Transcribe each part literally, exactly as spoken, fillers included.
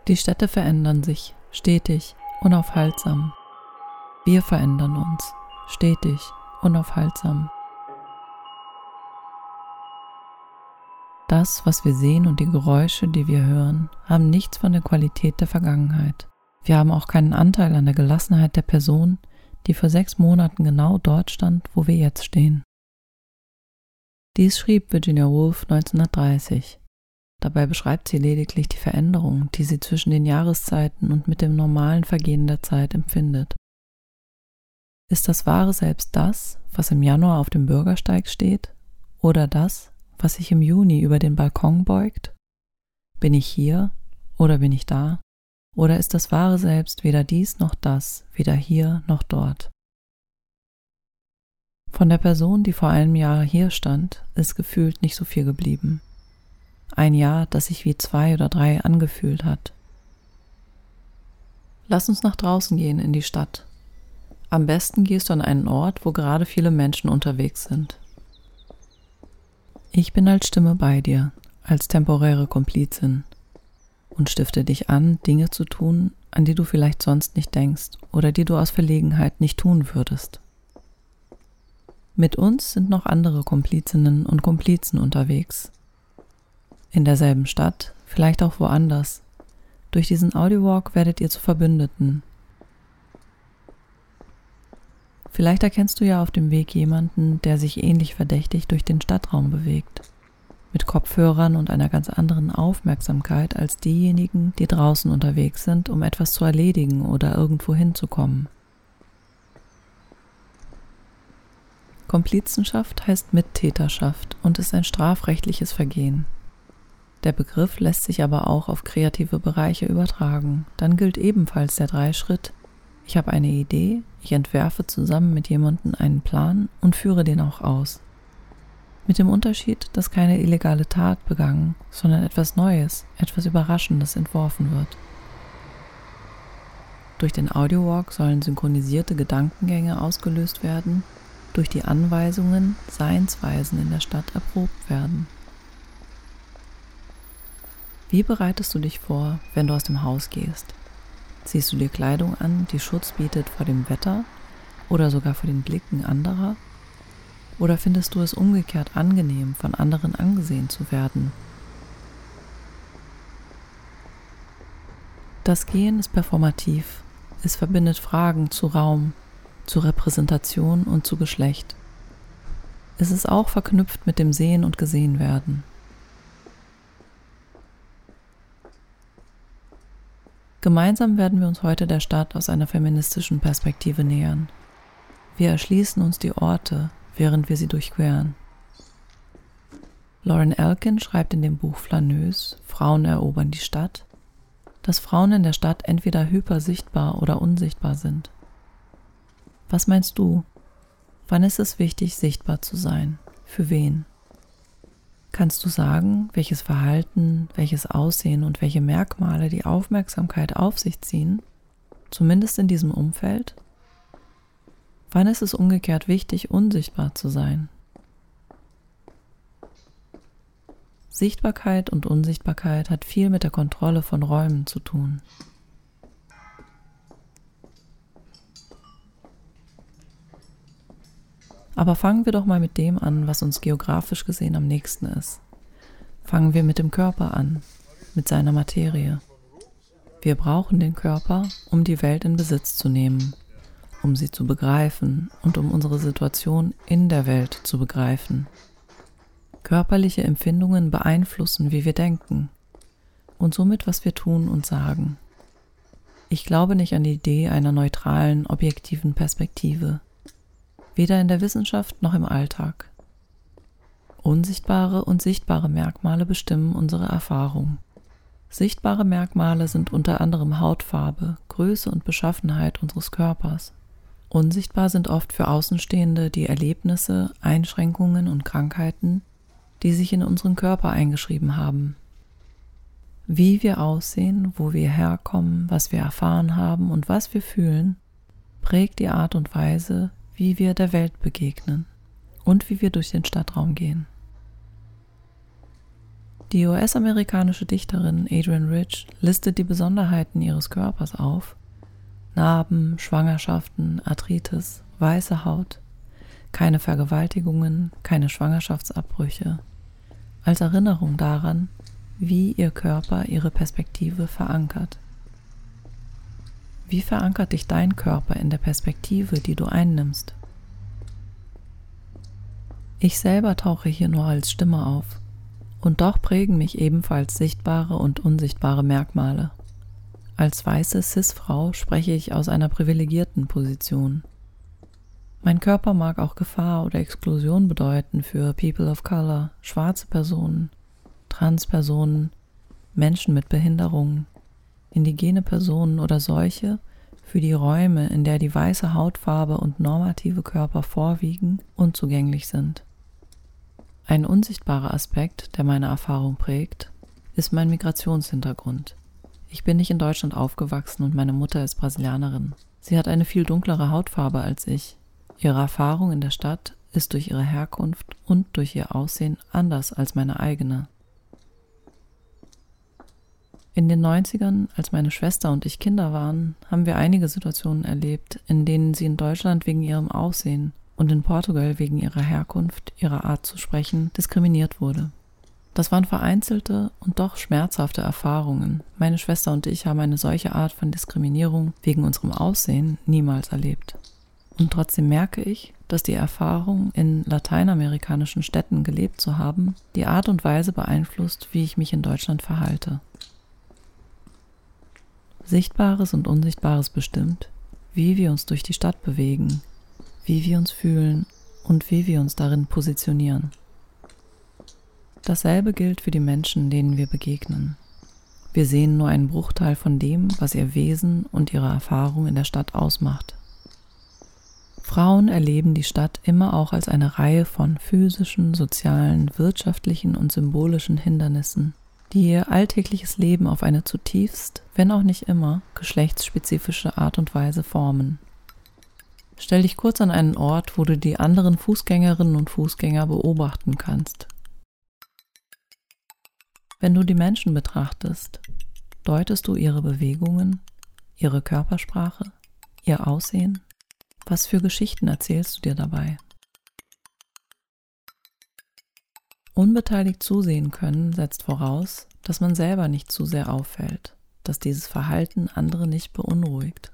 Die Städte verändern sich, stetig, unaufhaltsam. Wir verändern uns, stetig, unaufhaltsam. Das, was wir sehen und die Geräusche, die wir hören, haben nichts von der Qualität der Vergangenheit. Wir haben auch keinen Anteil an der Gelassenheit der Person, die vor sechs Monaten genau dort stand, wo wir jetzt stehen. Dies schrieb Virginia Woolf neunzehnhundertdreißig. Dabei beschreibt sie lediglich die Veränderung, die sie zwischen den Jahreszeiten und mit dem normalen Vergehen der Zeit empfindet. Ist das wahre Selbst das, was im Januar auf dem Bürgersteig steht, oder das, was sich im Juni über den Balkon beugt? Bin ich hier oder bin ich da? Oder ist das wahre Selbst weder dies noch das, weder hier noch dort? Von der Person, die vor einem Jahr hier stand, ist gefühlt nicht so viel geblieben. Ein Jahr, das sich wie zwei oder drei angefühlt hat. Lass uns nach draußen gehen in die Stadt. Am besten gehst du an einen Ort, wo gerade viele Menschen unterwegs sind. Ich bin als Stimme bei dir, als temporäre Komplizin und stifte dich an, Dinge zu tun, an die du vielleicht sonst nicht denkst oder die du aus Verlegenheit nicht tun würdest. Mit uns sind noch andere Komplizinnen und Komplizen unterwegs. In derselben Stadt, vielleicht auch woanders. Durch diesen Audiowalk werdet ihr zu Verbündeten. Vielleicht erkennst du ja auf dem Weg jemanden, der sich ähnlich verdächtig durch den Stadtraum bewegt. Mit Kopfhörern und einer ganz anderen Aufmerksamkeit als diejenigen, die draußen unterwegs sind, um etwas zu erledigen oder irgendwo hinzukommen. Komplizenschaft heißt Mittäterschaft und ist ein strafrechtliches Vergehen. Der Begriff lässt sich aber auch auf kreative Bereiche übertragen. Dann gilt ebenfalls der Dreischritt: Ich habe eine Idee, ich entwerfe zusammen mit jemandem einen Plan und führe den auch aus. Mit dem Unterschied, dass keine illegale Tat begangen, sondern etwas Neues, etwas Überraschendes entworfen wird. Durch den Audiowalk sollen synchronisierte Gedankengänge ausgelöst werden, durch die Anweisungen Seinsweisen in der Stadt erprobt werden. Wie bereitest du dich vor, wenn du aus dem Haus gehst? Ziehst du dir Kleidung an, die Schutz bietet vor dem Wetter oder sogar vor den Blicken anderer? Oder findest du es umgekehrt angenehm, von anderen angesehen zu werden? Das Gehen ist performativ. Es verbindet Fragen zu Raum, zu Repräsentation und zu Geschlecht. Es ist auch verknüpft mit dem Sehen und Gesehenwerden. Gemeinsam werden wir uns heute der Stadt aus einer feministischen Perspektive nähern. Wir erschließen uns die Orte, während wir sie durchqueren. Lauren Elkin schreibt in dem Buch Flaneuse, Frauen erobern die Stadt, dass Frauen in der Stadt entweder hypersichtbar oder unsichtbar sind. Was meinst du? Wann ist es wichtig, sichtbar zu sein? Für wen? Kannst du sagen, welches Verhalten, welches Aussehen und welche Merkmale die Aufmerksamkeit auf sich ziehen, zumindest in diesem Umfeld? Wann ist es umgekehrt wichtig, unsichtbar zu sein? Sichtbarkeit und Unsichtbarkeit hat viel mit der Kontrolle von Räumen zu tun. Aber fangen wir doch mal mit dem an, was uns geografisch gesehen am nächsten ist. Fangen wir mit dem Körper an, mit seiner Materie. Wir brauchen den Körper, um die Welt in Besitz zu nehmen, um sie zu begreifen und um unsere Situation in der Welt zu begreifen. Körperliche Empfindungen beeinflussen, wie wir denken und somit, was wir tun und sagen. Ich glaube nicht an die Idee einer neutralen, objektiven Perspektive. Weder in der Wissenschaft noch im Alltag. Unsichtbare und sichtbare Merkmale bestimmen unsere Erfahrung. Sichtbare Merkmale sind unter anderem Hautfarbe, Größe und Beschaffenheit unseres Körpers. Unsichtbar sind oft für Außenstehende die Erlebnisse, Einschränkungen und Krankheiten, die sich in unseren Körper eingeschrieben haben. Wie wir aussehen, wo wir herkommen, was wir erfahren haben und was wir fühlen, prägt die Art und Weise, wie wir der Welt begegnen und wie wir durch den Stadtraum gehen. Die U S-amerikanische Dichterin Adrienne Rich listet die Besonderheiten ihres Körpers auf: Narben, Schwangerschaften, Arthritis, weiße Haut, keine Vergewaltigungen, keine Schwangerschaftsabbrüche, als Erinnerung daran, wie ihr Körper ihre Perspektive verankert. Wie verankert dich dein Körper in der Perspektive, die du einnimmst? Ich selber tauche hier nur als Stimme auf, und doch prägen mich ebenfalls sichtbare und unsichtbare Merkmale. Als weiße Cis-Frau spreche ich aus einer privilegierten Position. Mein Körper mag auch Gefahr oder Exklusion bedeuten für People of Color, schwarze Personen, Transpersonen, Menschen mit Behinderungen, indigene Personen oder solche, für die Räume, in der die weiße Hautfarbe und normative Körper vorwiegen, unzugänglich sind. Ein unsichtbarer Aspekt, der meine Erfahrung prägt, ist mein Migrationshintergrund. Ich bin nicht in Deutschland aufgewachsen und meine Mutter ist Brasilianerin. Sie hat eine viel dunklere Hautfarbe als ich. Ihre Erfahrung in der Stadt ist durch ihre Herkunft und durch ihr Aussehen anders als meine eigene. In den neunzigern, als meine Schwester und ich Kinder waren, haben wir einige Situationen erlebt, in denen sie in Deutschland wegen ihrem Aussehen und in Portugal wegen ihrer Herkunft, ihrer Art zu sprechen, diskriminiert wurde. Das waren vereinzelte und doch schmerzhafte Erfahrungen. Meine Schwester und ich haben eine solche Art von Diskriminierung wegen unserem Aussehen niemals erlebt. Und trotzdem merke ich, dass die Erfahrung, in lateinamerikanischen Städten gelebt zu haben, die Art und Weise beeinflusst, wie ich mich in Deutschland verhalte. Sichtbares und Unsichtbares bestimmt, wie wir uns durch die Stadt bewegen, wie wir uns fühlen und wie wir uns darin positionieren. Dasselbe gilt für die Menschen, denen wir begegnen. Wir sehen nur einen Bruchteil von dem, was ihr Wesen und ihre Erfahrung in der Stadt ausmacht. Frauen erleben die Stadt immer auch als eine Reihe von physischen, sozialen, wirtschaftlichen und symbolischen Hindernissen, die ihr alltägliches Leben auf eine zutiefst, wenn auch nicht immer, geschlechtsspezifische Art und Weise formen. Stell dich kurz an einen Ort, wo du die anderen Fußgängerinnen und Fußgänger beobachten kannst. Wenn du die Menschen betrachtest, deutest du ihre Bewegungen, ihre Körpersprache, ihr Aussehen? Was für Geschichten erzählst du dir dabei? Unbeteiligt zusehen können setzt voraus, dass man selber nicht zu sehr auffällt, dass dieses Verhalten andere nicht beunruhigt.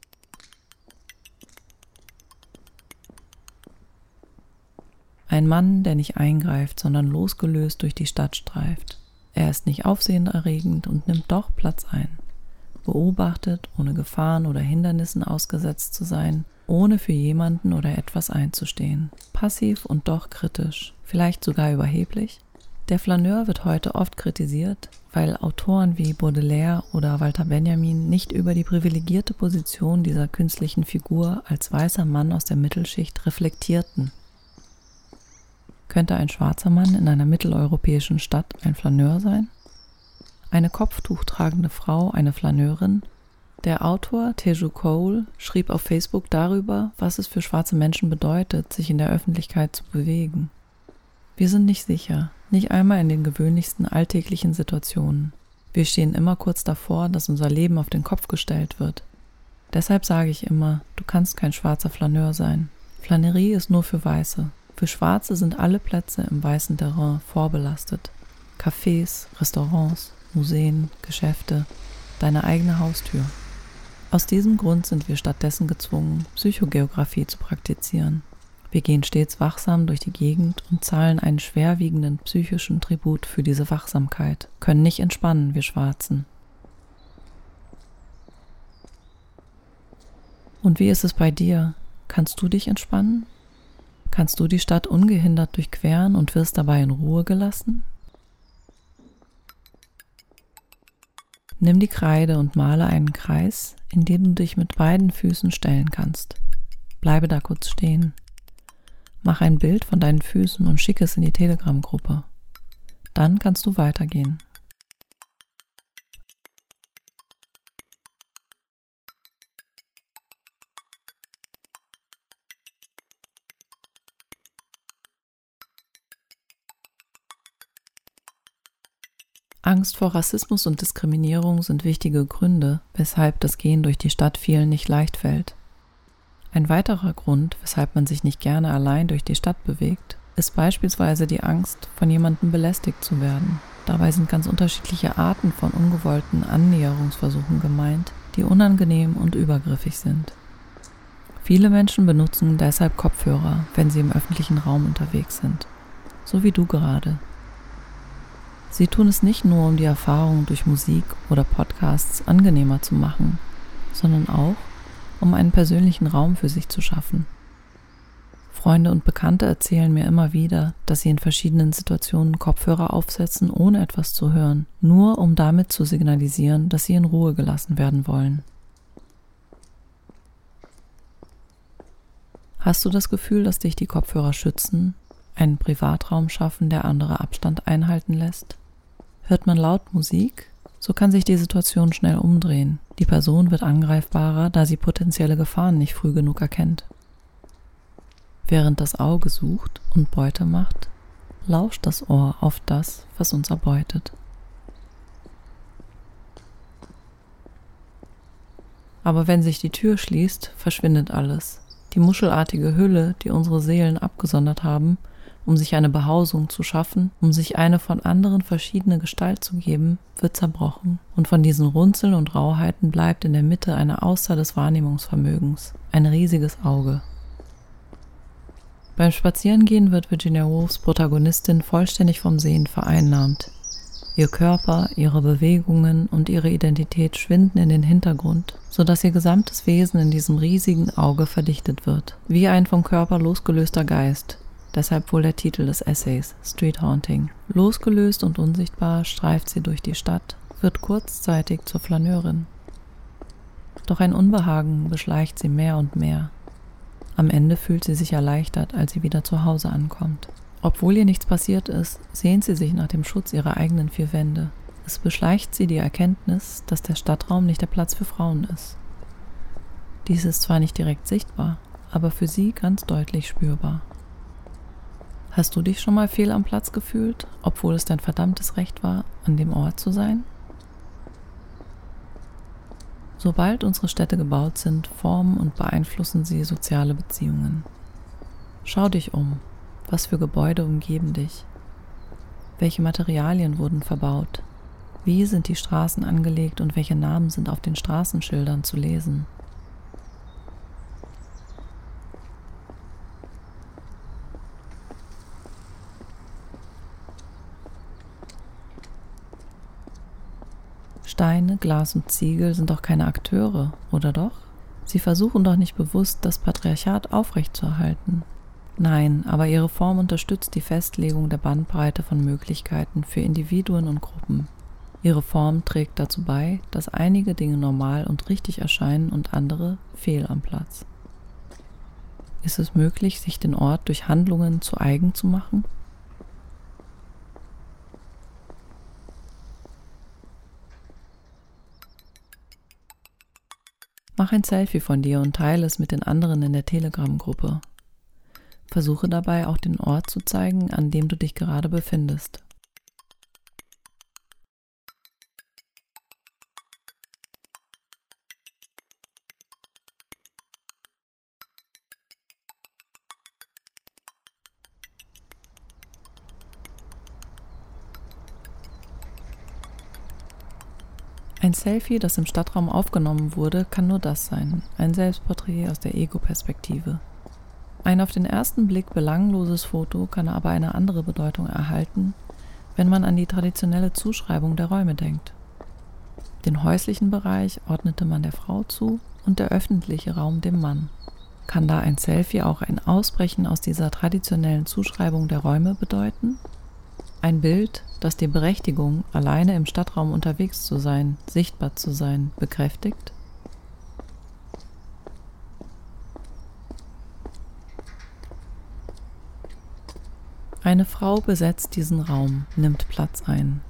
Ein Mann, der nicht eingreift, sondern losgelöst durch die Stadt streift. Er ist nicht aufsehenerregend und nimmt doch Platz ein. Beobachtet, ohne Gefahren oder Hindernissen ausgesetzt zu sein, ohne für jemanden oder etwas einzustehen. Passiv und doch kritisch, vielleicht sogar überheblich. Der Flaneur wird heute oft kritisiert, weil Autoren wie Baudelaire oder Walter Benjamin nicht über die privilegierte Position dieser künstlichen Figur als weißer Mann aus der Mittelschicht reflektierten. Könnte ein schwarzer Mann in einer mitteleuropäischen Stadt ein Flaneur sein? Eine kopftuchtragende Frau eine Flaneurin? Der Autor Teju Cole schrieb auf Facebook darüber, was es für schwarze Menschen bedeutet, sich in der Öffentlichkeit zu bewegen. Wir sind nicht sicher, nicht einmal in den gewöhnlichsten alltäglichen Situationen. Wir stehen immer kurz davor, dass unser Leben auf den Kopf gestellt wird. Deshalb sage ich immer, du kannst kein schwarzer Flaneur sein. Flanerie ist nur für Weiße. Für Schwarze sind alle Plätze im weißen Terrain vorbelastet. Cafés, Restaurants, Museen, Geschäfte, deine eigene Haustür. Aus diesem Grund sind wir stattdessen gezwungen, Psychogeografie zu praktizieren. Wir gehen stets wachsam durch die Gegend und zahlen einen schwerwiegenden psychischen Tribut für diese Wachsamkeit, können nicht entspannen, wir Schwarzen. Und wie ist es bei dir? Kannst du dich entspannen? Kannst du die Stadt ungehindert durchqueren und wirst dabei in Ruhe gelassen? Nimm die Kreide und male einen Kreis, in den du dich mit beiden Füßen stellen kannst. Bleibe da kurz stehen. Mach ein Bild von deinen Füßen und schicke es in die Telegram-Gruppe. Dann kannst du weitergehen. Angst vor Rassismus und Diskriminierung sind wichtige Gründe, weshalb das Gehen durch die Stadt vielen nicht leicht fällt. Ein weiterer Grund, weshalb man sich nicht gerne allein durch die Stadt bewegt, ist beispielsweise die Angst, von jemandem belästigt zu werden. Dabei sind ganz unterschiedliche Arten von ungewollten Annäherungsversuchen gemeint, die unangenehm und übergriffig sind. Viele Menschen benutzen deshalb Kopfhörer, wenn sie im öffentlichen Raum unterwegs sind, so wie du gerade. Sie tun es nicht nur, um die Erfahrung durch Musik oder Podcasts angenehmer zu machen, sondern auch, um einen persönlichen Raum für sich zu schaffen. Freunde und Bekannte erzählen mir immer wieder, dass sie in verschiedenen Situationen Kopfhörer aufsetzen, ohne etwas zu hören, nur um damit zu signalisieren, dass sie in Ruhe gelassen werden wollen. Hast du das Gefühl, dass dich die Kopfhörer schützen, einen Privatraum schaffen, der andere Abstand einhalten lässt? Hört man laut Musik, so kann sich die Situation schnell umdrehen. Die Person wird angreifbarer, da sie potenzielle Gefahren nicht früh genug erkennt. Während das Auge sucht und Beute macht, lauscht das Ohr auf das, was uns erbeutet. Aber wenn sich die Tür schließt, verschwindet alles. Die muschelartige Hülle, die unsere Seelen abgesondert haben, um sich eine Behausung zu schaffen, um sich eine von anderen verschiedene Gestalt zu geben, wird zerbrochen. Und von diesen Runzeln und Rauheiten bleibt in der Mitte eine Auster des Wahrnehmungsvermögens, ein riesiges Auge. Beim Spazierengehen wird Virginia Woolfs Protagonistin vollständig vom Sehen vereinnahmt. Ihr Körper, ihre Bewegungen und ihre Identität schwinden in den Hintergrund, sodass ihr gesamtes Wesen in diesem riesigen Auge verdichtet wird, wie ein vom Körper losgelöster Geist. Deshalb wohl der Titel des Essays, Street Haunting. Losgelöst und unsichtbar streift sie durch die Stadt, wird kurzzeitig zur Flaneurin. Doch ein Unbehagen beschleicht sie mehr und mehr. Am Ende fühlt sie sich erleichtert, als sie wieder zu Hause ankommt. Obwohl ihr nichts passiert ist, sehnt sie sich nach dem Schutz ihrer eigenen vier Wände. Es beschleicht sie die Erkenntnis, dass der Stadtraum nicht der Platz für Frauen ist. Dies ist zwar nicht direkt sichtbar, aber für sie ganz deutlich spürbar. Hast du dich schon mal fehl am Platz gefühlt, obwohl es dein verdammtes Recht war, an dem Ort zu sein? Sobald unsere Städte gebaut sind, formen und beeinflussen sie soziale Beziehungen. Schau dich um. Was für Gebäude umgeben dich? Welche Materialien wurden verbaut? Wie sind die Straßen angelegt und welche Namen sind auf den Straßenschildern zu lesen? Steine, Glas und Ziegel sind doch keine Akteure, oder doch? Sie versuchen doch nicht bewusst, das Patriarchat aufrechtzuerhalten. Nein, aber ihre Form unterstützt die Festlegung der Bandbreite von Möglichkeiten für Individuen und Gruppen. Ihre Form trägt dazu bei, dass einige Dinge normal und richtig erscheinen und andere fehl am Platz. Ist es möglich, sich den Ort durch Handlungen zu eigen zu machen? Mach ein Selfie von dir und teile es mit den anderen in der Telegram-Gruppe. Versuche dabei auch den Ort zu zeigen, an dem du dich gerade befindest. Ein Selfie, das im Stadtraum aufgenommen wurde, kann nur das sein, ein Selbstporträt aus der Ego-Perspektive. Ein auf den ersten Blick belangloses Foto kann aber eine andere Bedeutung erhalten, wenn man an die traditionelle Zuschreibung der Räume denkt. Den häuslichen Bereich ordnete man der Frau zu und der öffentliche Raum dem Mann. Kann da ein Selfie auch ein Ausbrechen aus dieser traditionellen Zuschreibung der Räume bedeuten? Ein Bild, das die Berechtigung, alleine im Stadtraum unterwegs zu sein, sichtbar zu sein, bekräftigt? Eine Frau besetzt diesen Raum, nimmt Platz ein.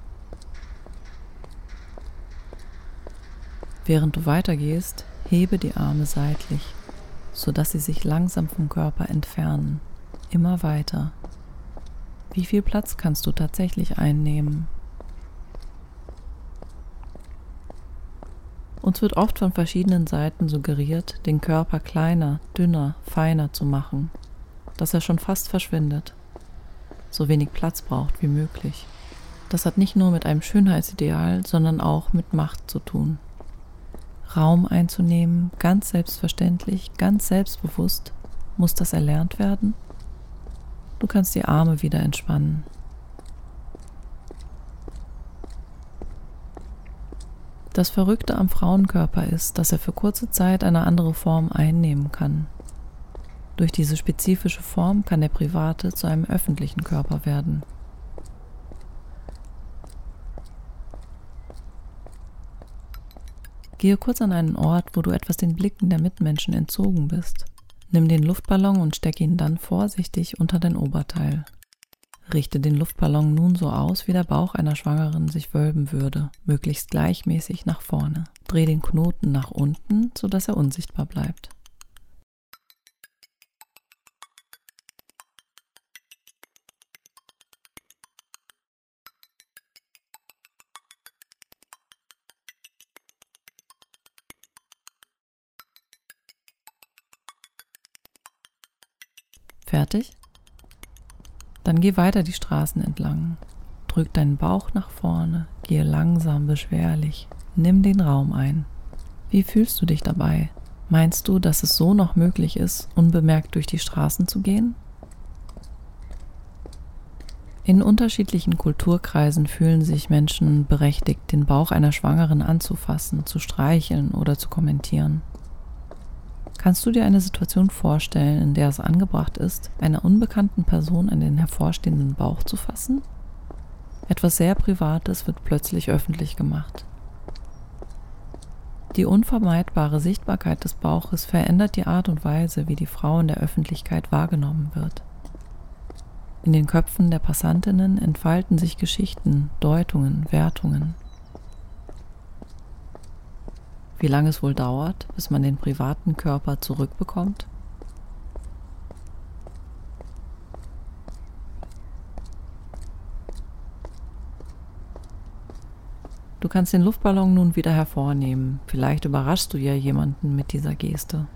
Während du weitergehst, hebe die Arme seitlich, sodass sie sich langsam vom Körper entfernen, immer weiter. Wie viel Platz kannst du tatsächlich einnehmen? Uns wird oft von verschiedenen Seiten suggeriert, den Körper kleiner, dünner, feiner zu machen, dass er schon fast verschwindet, so wenig Platz braucht wie möglich. Das hat nicht nur mit einem Schönheitsideal, sondern auch mit Macht zu tun. Raum einzunehmen, ganz selbstverständlich, ganz selbstbewusst, muss das erlernt werden? Du kannst die Arme wieder entspannen. Das Verrückte am Frauenkörper ist, dass er für kurze Zeit eine andere Form einnehmen kann. Durch diese spezifische Form kann der private zu einem öffentlichen Körper werden. Gehe kurz an einen Ort, wo du etwas den Blicken der Mitmenschen entzogen bist. Nimm den Luftballon und steck ihn dann vorsichtig unter dein Oberteil. Richte den Luftballon nun so aus, wie der Bauch einer Schwangeren sich wölben würde, möglichst gleichmäßig nach vorne. Dreh den Knoten nach unten, sodass er unsichtbar bleibt. Fertig? Dann geh weiter die Straßen entlang. Drück deinen Bauch nach vorne, gehe langsam, beschwerlich. Nimm den Raum ein. Wie fühlst du dich dabei? Meinst du, dass es so noch möglich ist, unbemerkt durch die Straßen zu gehen? In unterschiedlichen Kulturkreisen fühlen sich Menschen berechtigt, den Bauch einer Schwangeren anzufassen, zu streicheln oder zu kommentieren. Kannst du dir eine Situation vorstellen, in der es angebracht ist, einer unbekannten Person an den hervorstehenden Bauch zu fassen? Etwas sehr Privates wird plötzlich öffentlich gemacht. Die unvermeidbare Sichtbarkeit des Bauches verändert die Art und Weise, wie die Frau in der Öffentlichkeit wahrgenommen wird. In den Köpfen der Passantinnen entfalten sich Geschichten, Deutungen, Wertungen. Wie lange es wohl dauert, bis man den privaten Körper zurückbekommt? Du kannst den Luftballon nun wieder hervornehmen. Vielleicht überraschst du ja jemanden mit dieser Geste.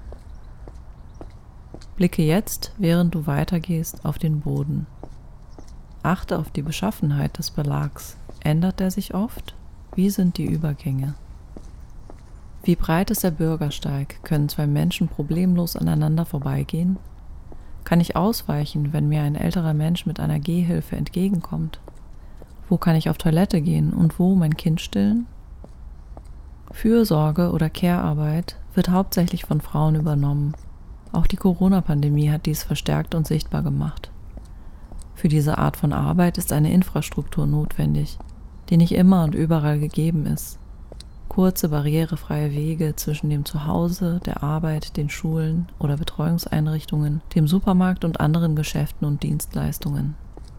Blicke jetzt, während du weitergehst, auf den Boden. Achte auf die Beschaffenheit des Belags. Ändert er sich oft? Wie sind die Übergänge? Wie breit ist der Bürgersteig? Können zwei Menschen problemlos aneinander vorbeigehen? Kann ich ausweichen, wenn mir ein älterer Mensch mit einer Gehhilfe entgegenkommt? Wo kann ich auf Toilette gehen und wo mein Kind stillen? Fürsorge oder Care-Arbeit wird hauptsächlich von Frauen übernommen. Auch die Corona-Pandemie hat dies verstärkt und sichtbar gemacht. Für diese Art von Arbeit ist eine Infrastruktur notwendig, die nicht immer und überall gegeben ist. Kurze, barrierefreie Wege zwischen dem Zuhause, der Arbeit, den Schulen oder Betreuungseinrichtungen, dem Supermarkt und anderen Geschäften und Dienstleistungen.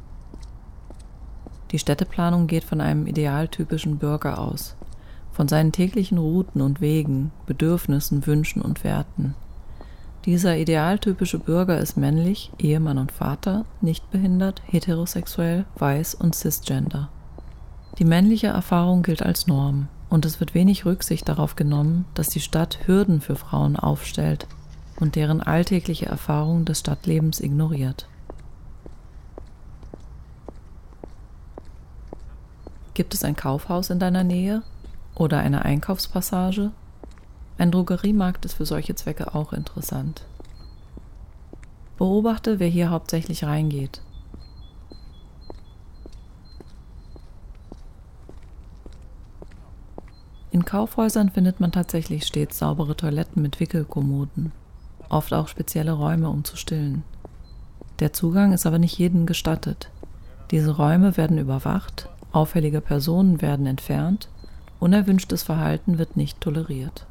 Die Städteplanung geht von einem idealtypischen Bürger aus, von seinen täglichen Routen und Wegen, Bedürfnissen, Wünschen und Werten. Dieser idealtypische Bürger ist männlich, Ehemann und Vater, nicht behindert, heterosexuell, weiß und cisgender. Die männliche Erfahrung gilt als Norm. Und es wird wenig Rücksicht darauf genommen, dass die Stadt Hürden für Frauen aufstellt und deren alltägliche Erfahrung des Stadtlebens ignoriert. Gibt es ein Kaufhaus in deiner Nähe oder eine Einkaufspassage? Ein Drogeriemarkt ist für solche Zwecke auch interessant. Beobachte, wer hier hauptsächlich reingeht. In Kaufhäusern findet man tatsächlich stets saubere Toiletten mit Wickelkommoden, oft auch spezielle Räume, um zu stillen. Der Zugang ist aber nicht jedem gestattet. Diese Räume werden überwacht, auffällige Personen werden entfernt, unerwünschtes Verhalten wird nicht toleriert.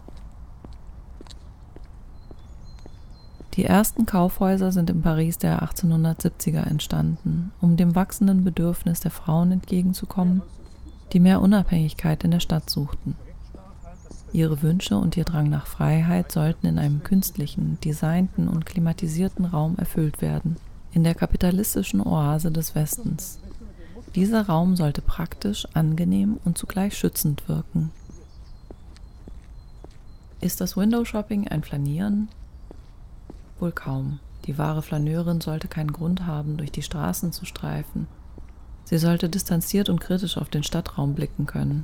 Die ersten Kaufhäuser sind im Paris der achtzehnhundertsiebziger entstanden, um dem wachsenden Bedürfnis der Frauen entgegenzukommen, die mehr Unabhängigkeit in der Stadt suchten. Ihre Wünsche und ihr Drang nach Freiheit sollten in einem künstlichen, designten und klimatisierten Raum erfüllt werden, in der kapitalistischen Oase des Westens. Dieser Raum sollte praktisch, angenehm und zugleich schützend wirken. Ist das Window-Shopping ein Flanieren? Wohl kaum. Die wahre Flaneurin sollte keinen Grund haben, durch die Straßen zu streifen. Sie sollte distanziert und kritisch auf den Stadtraum blicken können.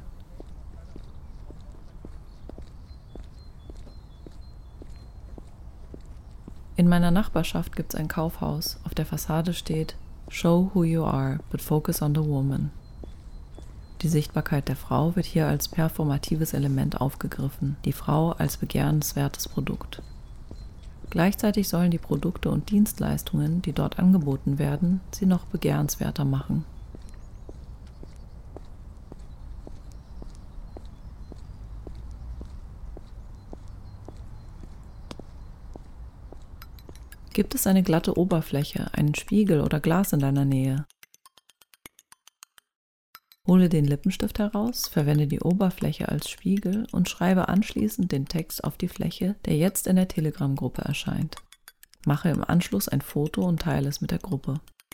In meiner Nachbarschaft gibt es ein Kaufhaus. Auf der Fassade steht "Show who you are, but focus on the woman". Die Sichtbarkeit der Frau wird hier als performatives Element aufgegriffen, die Frau als begehrenswertes Produkt. Gleichzeitig sollen die Produkte und Dienstleistungen, die dort angeboten werden, sie noch begehrenswerter machen. Gibt es eine glatte Oberfläche, einen Spiegel oder Glas in deiner Nähe? Hole den Lippenstift heraus, verwende die Oberfläche als Spiegel und schreibe anschließend den Text auf die Fläche, der jetzt in der Telegram-Gruppe erscheint. Mache im Anschluss ein Foto und teile es mit der Gruppe.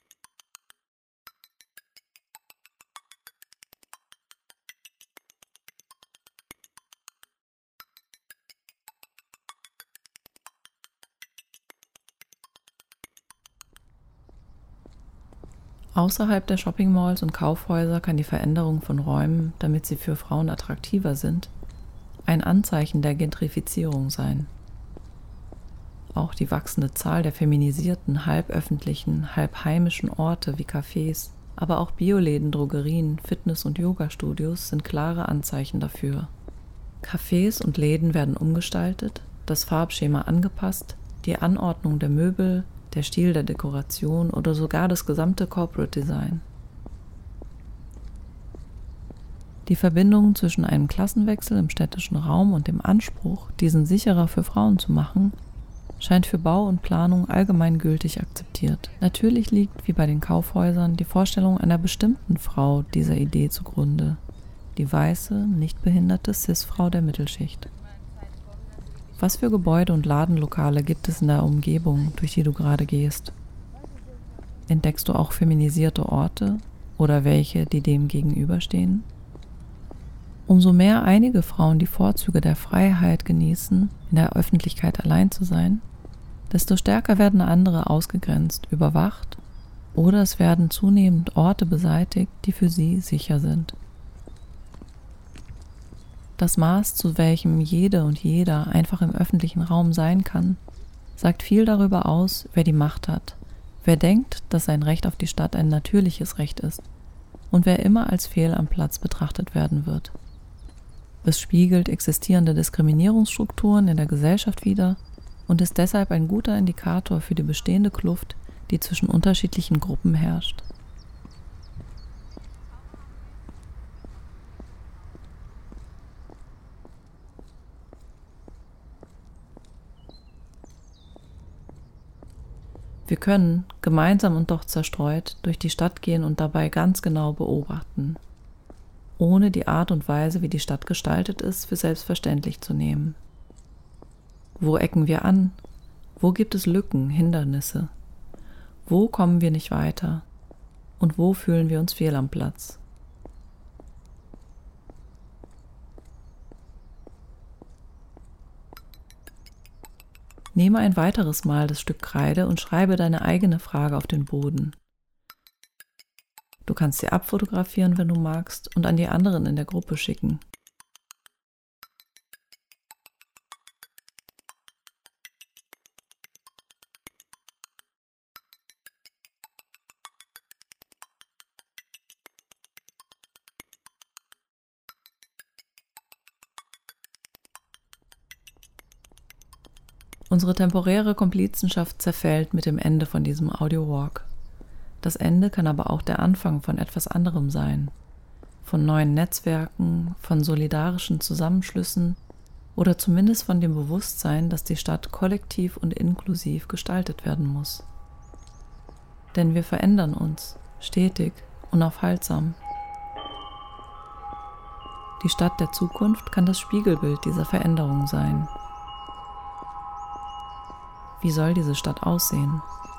Außerhalb der Shopping-Malls und Kaufhäuser kann die Veränderung von Räumen, damit sie für Frauen attraktiver sind, ein Anzeichen der Gentrifizierung sein. Auch die wachsende Zahl der feminisierten, halböffentlichen, halbheimischen Orte wie Cafés, aber auch Bioläden, Drogerien, Fitness- und Yoga-Studios sind klare Anzeichen dafür. Cafés und Läden werden umgestaltet, das Farbschema angepasst, die Anordnung der Möbel, der Stil der Dekoration oder sogar das gesamte Corporate Design. Die Verbindung zwischen einem Klassenwechsel im städtischen Raum und dem Anspruch, diesen sicherer für Frauen zu machen, scheint für Bau und Planung allgemeingültig akzeptiert. Natürlich liegt, wie bei den Kaufhäusern, die Vorstellung einer bestimmten Frau dieser Idee zugrunde, die weiße, nicht behinderte Cis-Frau der Mittelschicht. Was für Gebäude und Ladenlokale gibt es in der Umgebung, durch die du gerade gehst? Entdeckst du auch feminisierte Orte oder welche, die dem gegenüberstehen? Umso mehr einige Frauen die Vorzüge der Freiheit genießen, in der Öffentlichkeit allein zu sein, desto stärker werden andere ausgegrenzt, überwacht oder es werden zunehmend Orte beseitigt, die für sie sicher sind. Das Maß, zu welchem jede und jeder einfach im öffentlichen Raum sein kann, sagt viel darüber aus, wer die Macht hat, wer denkt, dass sein Recht auf die Stadt ein natürliches Recht ist und wer immer als fehl am Platz betrachtet werden wird. Es spiegelt existierende Diskriminierungsstrukturen in der Gesellschaft wider und ist deshalb ein guter Indikator für die bestehende Kluft, die zwischen unterschiedlichen Gruppen herrscht. Wir können, gemeinsam und doch zerstreut, durch die Stadt gehen und dabei ganz genau beobachten, ohne die Art und Weise, wie die Stadt gestaltet ist, für selbstverständlich zu nehmen. Wo ecken wir an? Wo gibt es Lücken, Hindernisse? Wo kommen wir nicht weiter? Und wo fühlen wir uns fehl am Platz? Nehme ein weiteres Mal das Stück Kreide und schreibe deine eigene Frage auf den Boden. Du kannst sie abfotografieren, wenn du magst, und an die anderen in der Gruppe schicken. Unsere temporäre Komplizenschaft zerfällt mit dem Ende von diesem Audio-Walk. Das Ende kann aber auch der Anfang von etwas anderem sein. Von neuen Netzwerken, von solidarischen Zusammenschlüssen oder zumindest von dem Bewusstsein, dass die Stadt kollektiv und inklusiv gestaltet werden muss. Denn wir verändern uns, stetig, unaufhaltsam. Die Stadt der Zukunft kann das Spiegelbild dieser Veränderung sein. Wie soll diese Stadt aussehen?